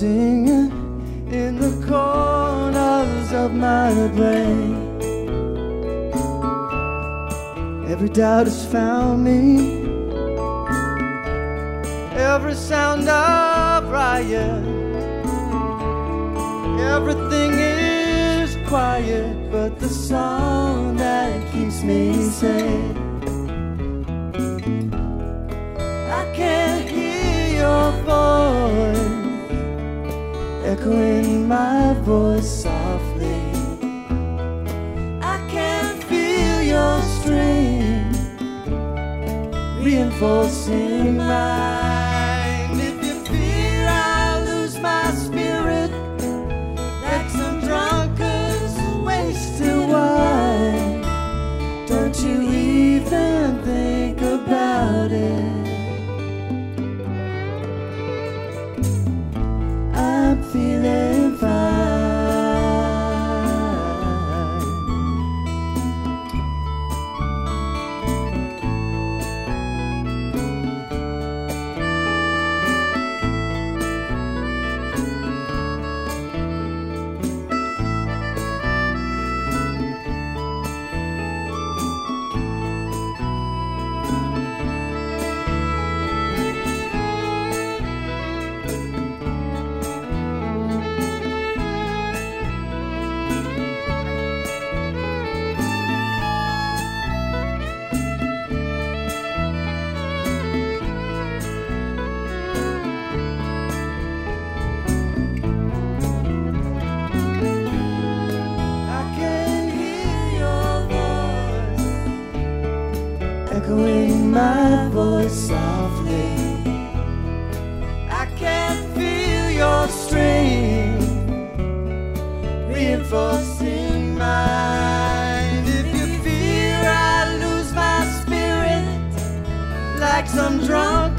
singing in the corners of my brain. Every doubt has found me, every sound of riot, everything is quiet but the song that keeps me sane. I can't hear your voice echoing my voice softly. I can't feel your strength reinforcing mine. If you fear I'll lose my spirit like some drunkard's wasted wine, don't you even think about it. I'm feeling fine. Echoing my voice softly. I can't feel your strength reinforcing mine. If you fear I lose my spirit like some drunk